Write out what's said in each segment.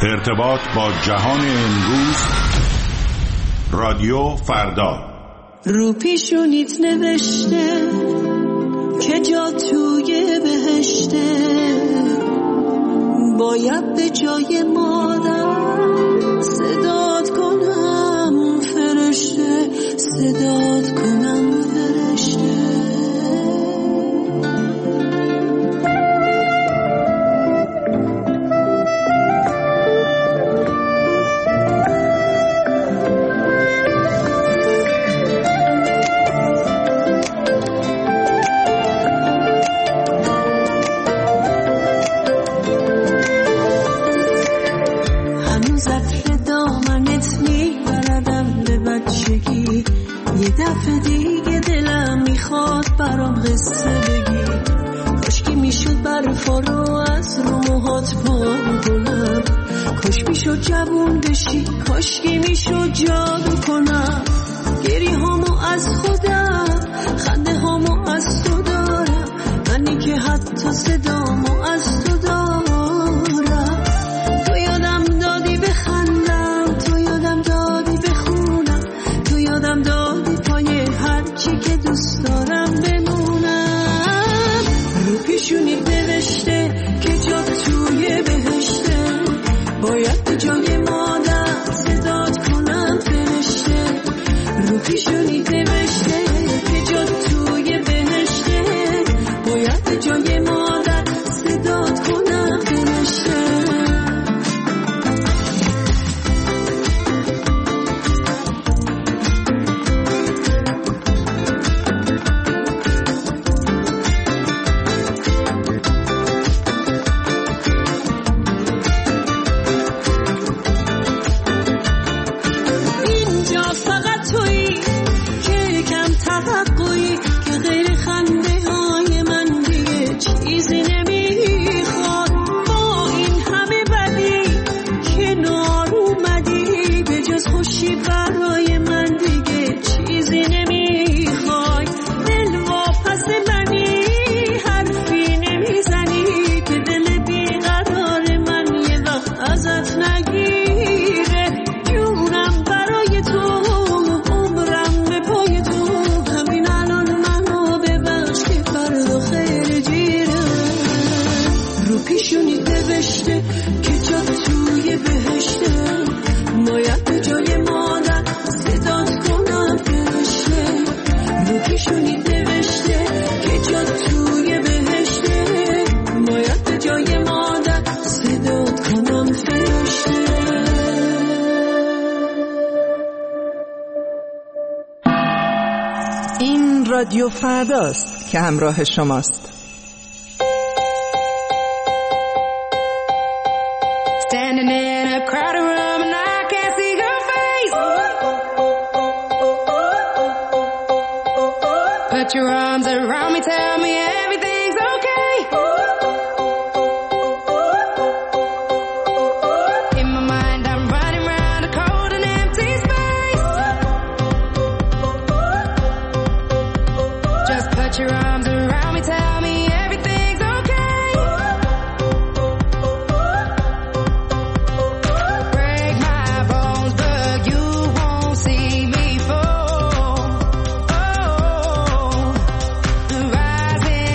ارتباط با جهان امروز. رادیو فردا. رو پیشونیت نوشته که جا توی بهشته، باید به جای مادر صدات کنم فرشته، صدات کنم فرشته. یه دفعه دیگه دلم میخواد برام قصه بگی، کاشکی میشد برفا رو از رو موهات پاک کنم، کاش میشد جوون بشی، کاشکی میشد جادو کنم. گریه هامو از خودم، خنده هامو از تو دارم، منی که حتی صدامو از تو دارم. تو یادم دادی بخندم، تو یادم دادی بخونم، تو یادم دادی پای هر چی که دوست دارم بمونم. رو پیشونی نوشته که جا توی بهشته، باید به جای مادر صدات کنم فرشته. رو پیشونی نوشته که جا توی بهشته، باید به جای مادر صدات کنم فرشته. رادیو فرداست که همراه شماست. Standing in a crowded room and I can't see your face. Put your arms around me, tell me everything's okay. In my mind I'm running round a cold and empty space. Just put your arms around me, tell me everything's okay. Break my bones, but you won't see me fall. Oh, rising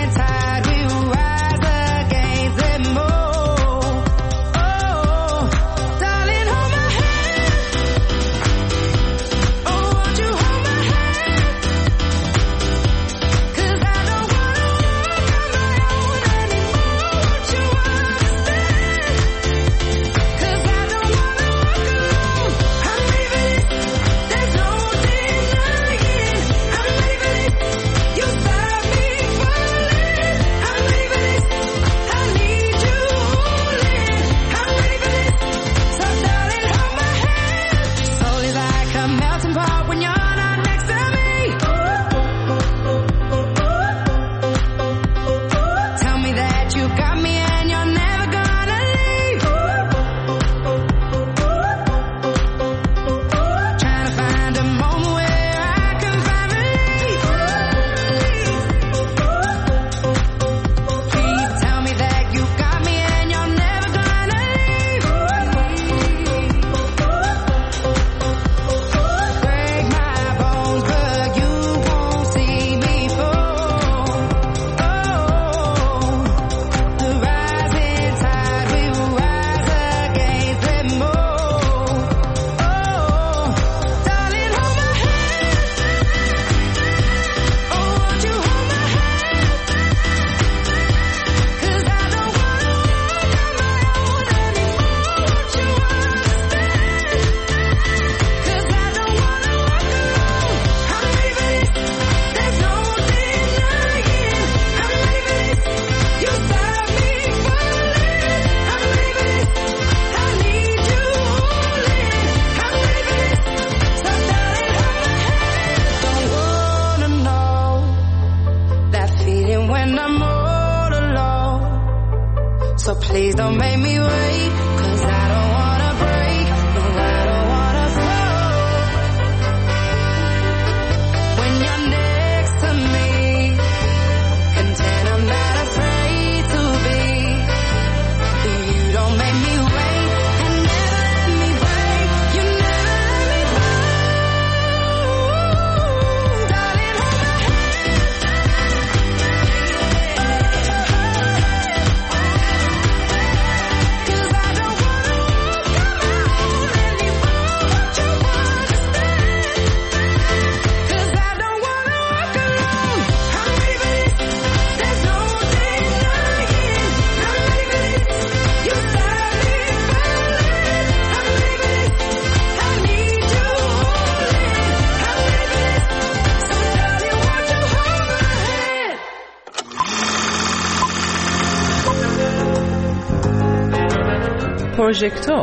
پروژکتور.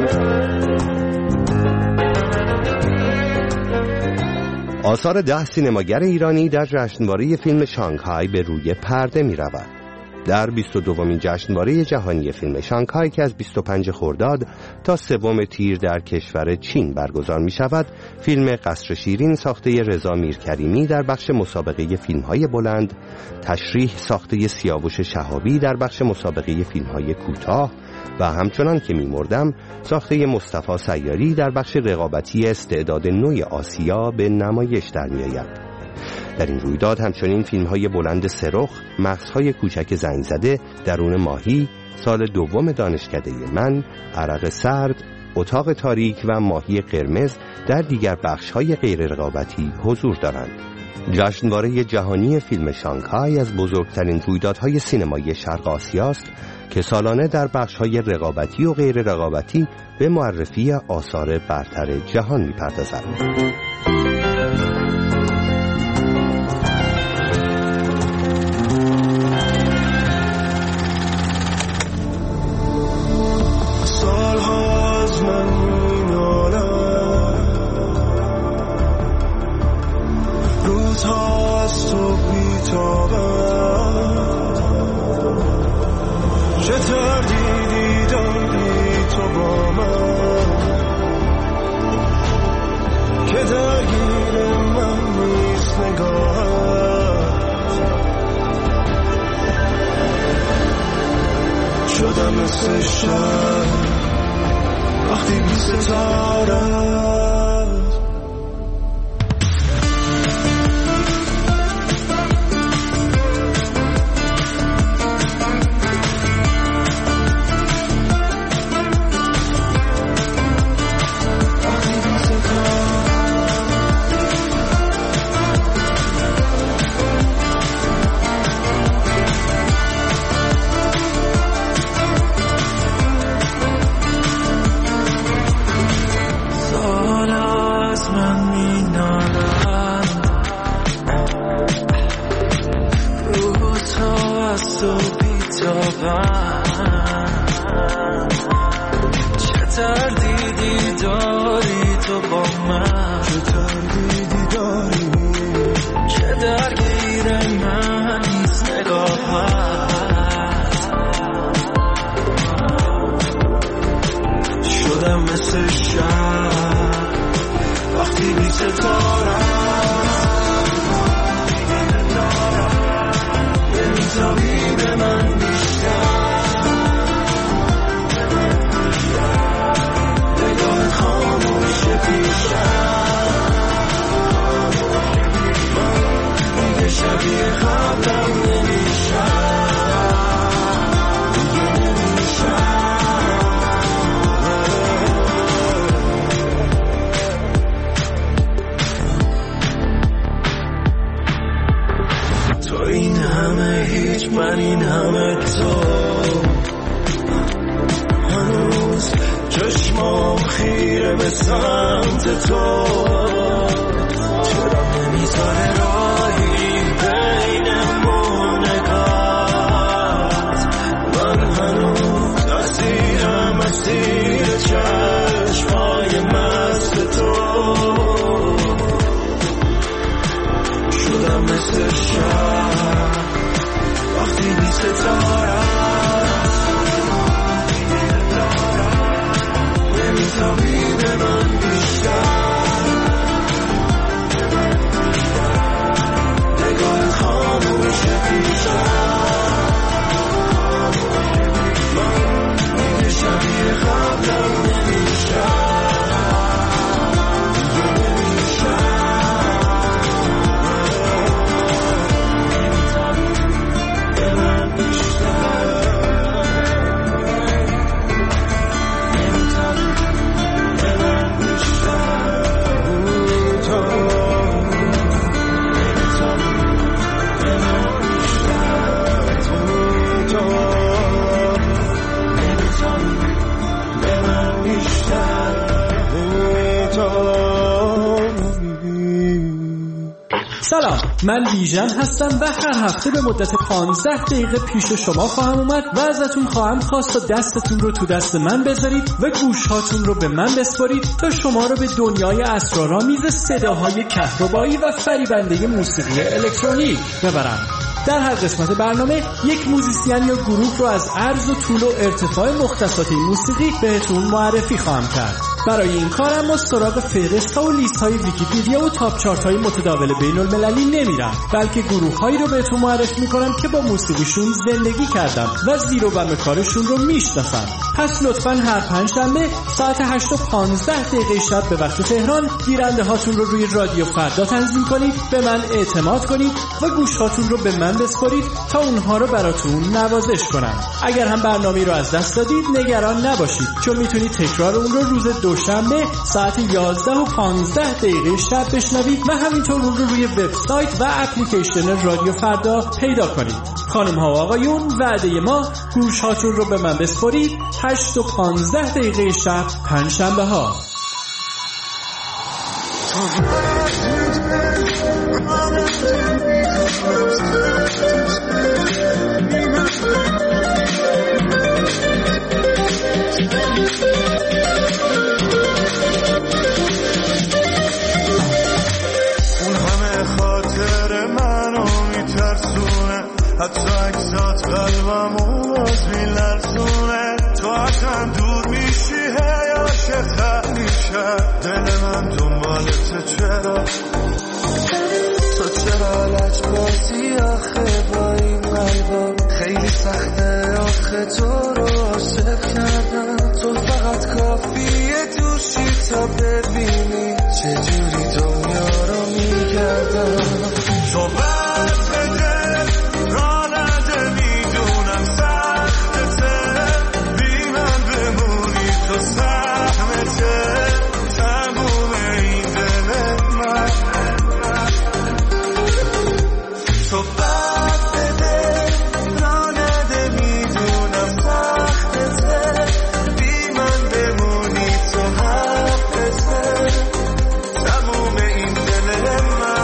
آثار 10 سینماگر ایرانی در جشنواره فیلم شانگهای به روی پرده می رود. در 22مین جشنواره جهانی فیلم شانگهای که از 25 خرداد تا 3 تیر در کشور چین برگزار می شود، فیلم قصر شیرین ساخته رضا میرکریمی در بخش مسابقه فیلم‌های بلند، تشریح ساخته سیاوش شهابی در بخش مسابقه فیلم‌های کوتاه و همچنان که می‌مردم ساخته مصطفی سیاری در بخش رقابتی استعداد نوع آسیا به نمایش در می‌آید. در این رویداد همچنین فیلم‌های بلند سرخ، مغزهای کوچک زنگ زده، درون ماهی، سال دوم دانشکده من، عرق سرد، اتاق تاریک و ماهی قرمز در دیگر بخش‌های غیر رقابتی حضور دارند. جشنواره جهانی فیلم شانگهای از بزرگترین رویدادهای سینمایی شرق آسیا است که سالانه در بخش‌های رقابتی و غیر رقابتی به معرفی آثار برتر جهان می‌پردازد. شدم مثل شب وقتی بی ستاره من این همه تو هنوز چشمام خیره به سمت تو چرا نمیذاره راهی بینمون نگات من هنوز اسیرم اسیر چشمای مست تو شدم مثل شب وقتی بی ستاره نمیتابی به من بیشتر نگاه خاموش بیشتر من دیگه شبیه خواب من بیژن هستم و هر هفته به مدت 15 دقیقه پیش شما خواهم اومد و ازتون خواهم خواست تا دستتون رو تو دست من بذارید و گوشهاتون رو به من بسپارید تا شما رو به دنیای اسرارآمیز صداهای کهربایی و فریبنده موسیقی الکترونیک ببرم. در هر قسمت برنامه یک موزیسین یا گروه رو از عرض و طول و ارتفاع مختصات این موسیقی بهتون معرفی خواهم کرد. برای این کارم ما سراغ فهرست‌ها و لیست‌های ویکی‌پدیا و تاپ چارت‌های متداول بین‌المللی نمیرم، بلکه گروه‌هایی رو بهتون معرفی می‌کنم که با موسیقیشون زندگی کردم و زیر و بم کارشون رو میشناسم. پس لطفاً هر پنجشنبه ساعت 8:15 شب به وقت تهران گیرنده هاتون رو روی رادیو فردا تنظیم کنید، به من اعتماد کنید و گوشهاتون رو به من بسپارید تا اونها رو براتون نوازش کنم. اگر هم برنامه رو از دست دادید نگران نباشید، چون میتونید تکرار اون رو روز دوشنبه ساعت 11:15 شب بشنوید و همینطور اون رو روی وبسایت و اپلیکیشن رادیو فردا پیدا کنید. خانم ها و آقایون، وعده ما گوش هاتون رو به من بسپارید 8:15 شب پنجشنبه ها. اون همه خاطر منو میترسونه، حتی اکسات قلبمو باز میلرزونه. تو ازم دور میشی هی عاشق میشه دل من دنبالت، چرا تو چرا لج بازی آخه با این قلبم؟ خیلی سخته آخه تو رو عاشق کردم. تو فقط کافیه دوشی تا ببینی چجوری دنیا رو میگردم. تو بس بده را نده، میدونم سختته، بی من بمونی تو سهمته، تموم این دل من. تو بس بده را نده، میدونم سختته، بی من بمونی تو حقته، تموم این دل من.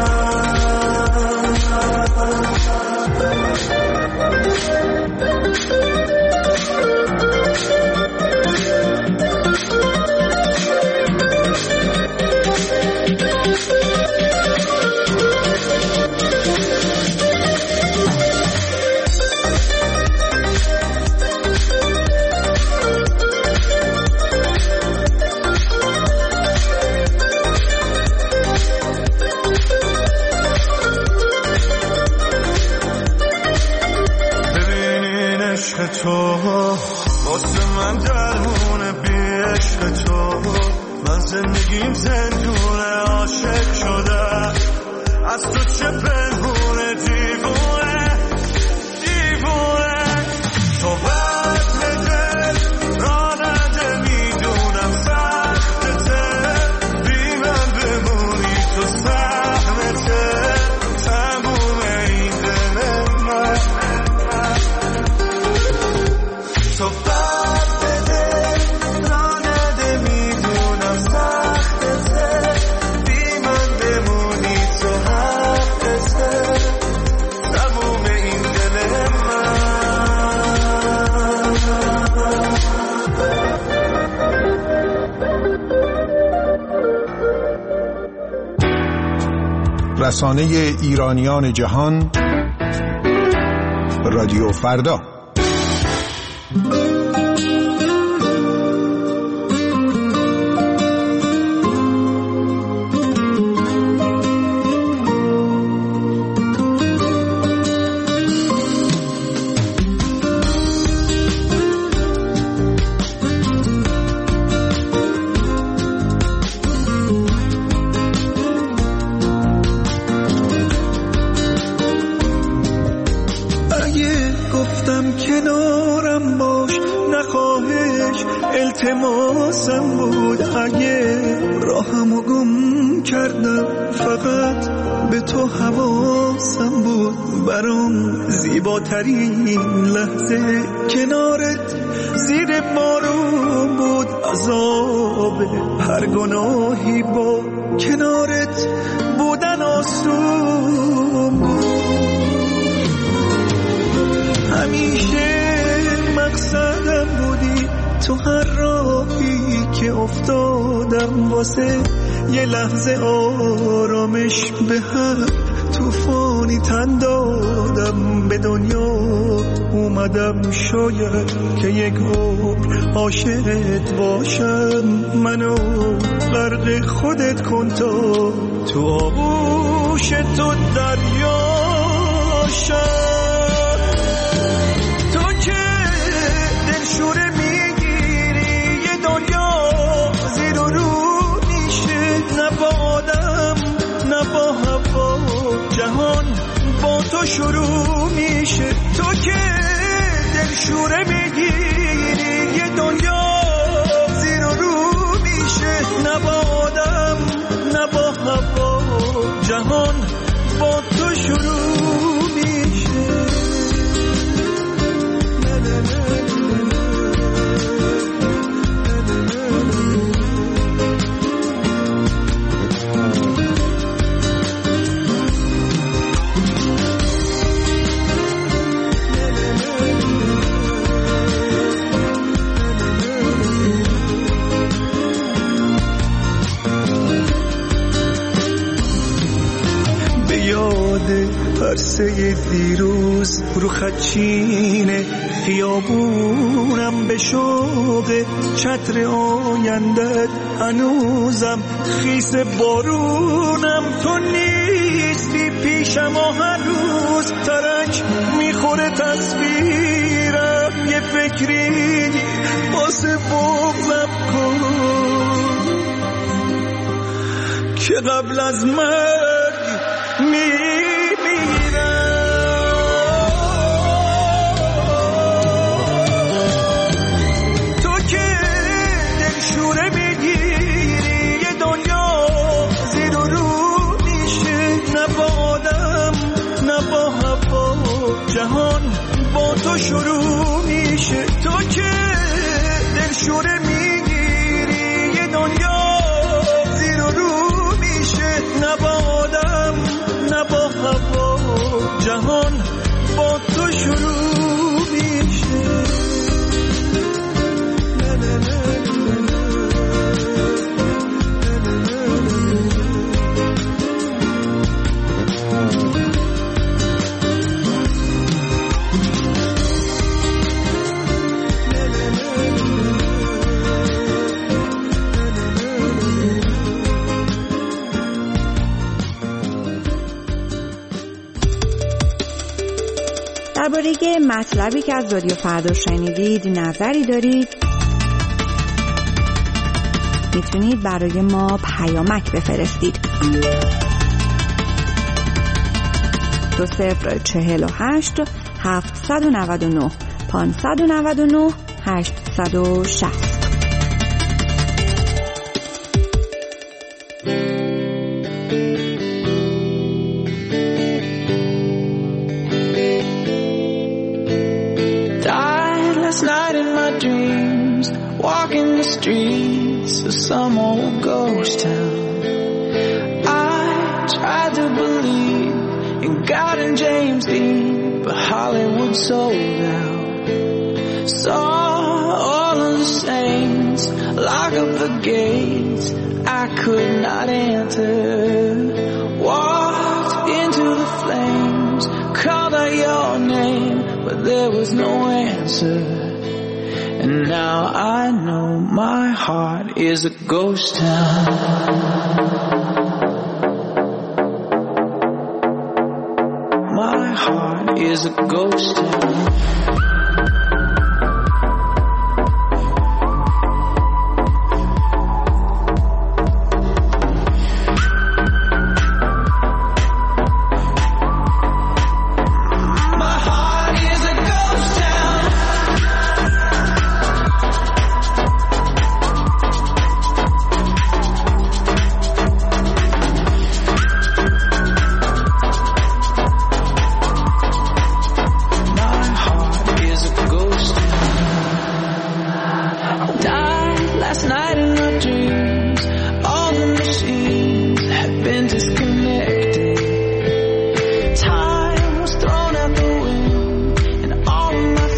ببینین عشق تو واسه من درمونه، بی عشق تو من زندگیم زندونه. عاشق شده از تو چه پنهونه، دیوونه دیوونه. تو بس بده را نده، میدونم سختته، بی من بمونی تو سهمته، تموم این دل من. تو بس بده را نده، میدونم سختته، بی من بمونی تو حقته، تموم این دل من. رسانه ایرانیان جهان، رادیو فردا. التماسم بود، اگه راهمو گم کردم فقط به تو حواسم بود. برام زیباترین لحظه کنارت زیر بارون بود. عذاب هر گناهی با کنارت بودن آسون همیشه مقصدم بودی، تو هر راهی که افتادم واسه یه لحظه آرامش به هر طوفانی تن دادم. به دنیا اومدم شاید که یک عمر عاشقت باشم، منو غرق خودت کن تا تو آغوش تو دریا شم. تو که دلشوره میگیری یه دنیا زیر و رو میشه، نه با آدم نه با هوا جهان با تو شروع میشه. تو که دلشوره میگیری یه دنیا زیر و رو میشه، نه با آدم نه با هوا جهان با تو شروع میشه. پرسه دیروز رو خدچین خیابونم، به شوق چتر آیندت هنوزم خیس بارونم. تو نیستی پیشم و هر روز ترک میخوره تصویرم، یه فکری واسه بغضم کن که قبل از مرگ جهان با تو شروع میشه. تو که دلشوره میگیری یه دنیا زیر و رو میشه، نه با آدم نه با هوا جهان با تو شروع میشه. درباره مطلبی که از رادیو فردا شنیدید نظری دارید، میتونید برای ما پیامک بفرستید. 2048 799 599 860. Walking the streets of some old ghost town, I tried to believe in God and James Dean, but Hollywood sold out. Saw all of the saints lock up the gates I could not enter. Walked into the flames, called out your name, but there was no answer. And now I know my heart is a ghost town. My heart is a ghost town. Time was thrown out the wind, and all of my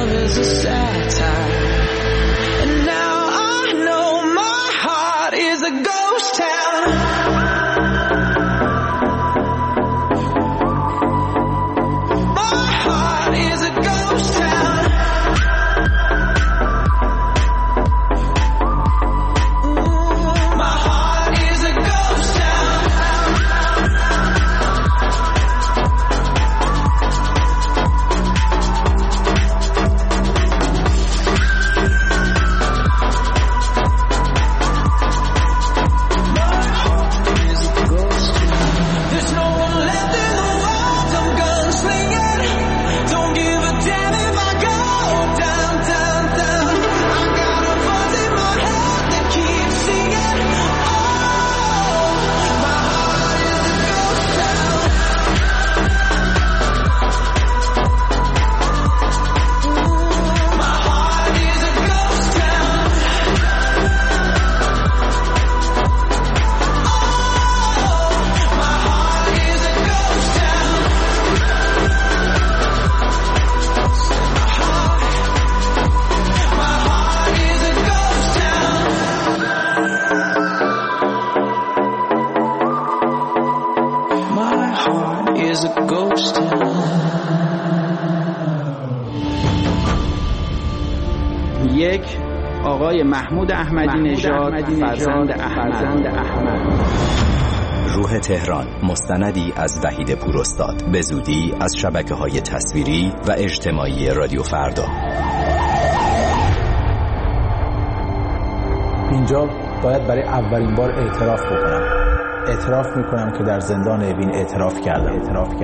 love is a satire. And now I know my heart is a ghost town. My heart is a ghost town. My heart is a ghost town. There's no one left in the world, I'm gunslinging. Don't give a damn if I go down, down, down. I got a voice in my head that keeps singing. Oh, my heart is a ghost town. My heart is a ghost town. My heart is a ghost town. My heart is a ghost town. My heart is a ghost town. یک آقای محمود احمدی نژاد فرزند احمد. روح تهران، مستندی از وحید پوراستاد، به زودی از شبکه‌های تصویری و اجتماعی رادیو فردا. اینجا باید برای اولین بار اعتراف بکنم. اعتراف میکنم که در زندان اوین اعتراف کردم.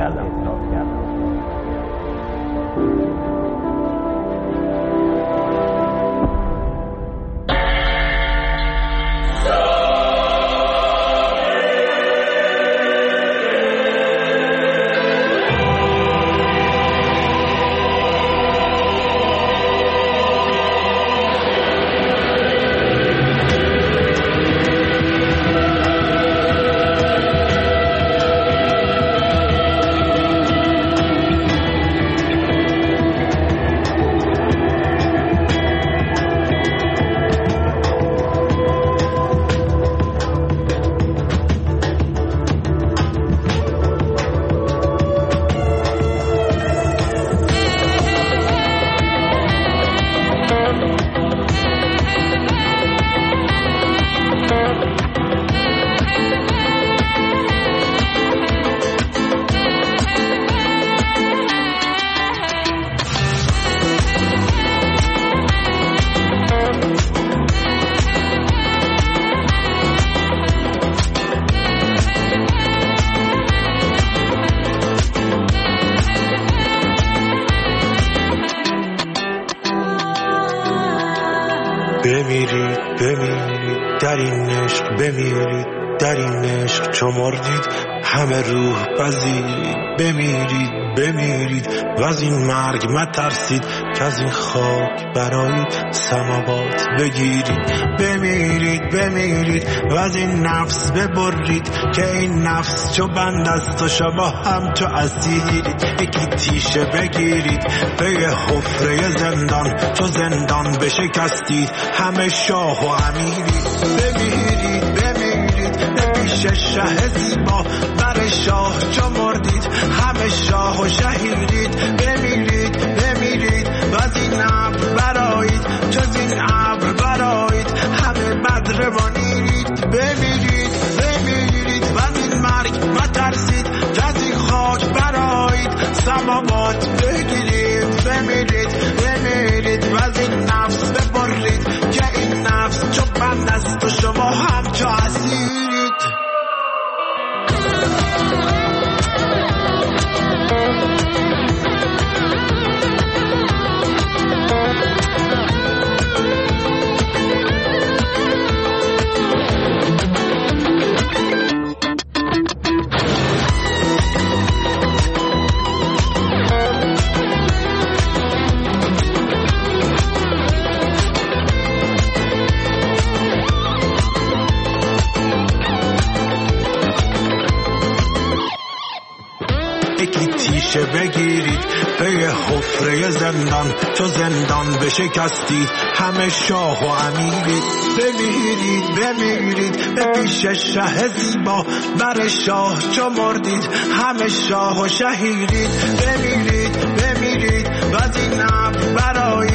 بمیرید در این عشق، بمیرید در این عشق چو مردید همه روح پذیرید. بمیرید و از این مرگ مترسید که از این خاک برایید سماوات بگیرید. بمیرید و از این نفس ببرید که این نفس چو بند است و شما هم چو اسیرید. یکی تیشه بگیرید به یه حفره زندان، چو زندان بشکستید همه شاه و امیرید. بمیرید به پیش شه زیبا بر شاه چو مردید همه شاه و شهیدید. بمیرید و از این ابر برایید، جز این ابر برایید همه بدروانید. بمیرید و از این مرگ مترسید که از این خاک برایید سماوات بگیرید. بمیرید و از این نفس ببرید که این نفس چو بند است و شما هم چو اسیرید. حفره زندان چو زندان بشکستید همه شاه و امیرید بمیرید به پیش شه زیبا بر شاه چو مردید همه شاه و شهیدید بمیرید و از این نفت برای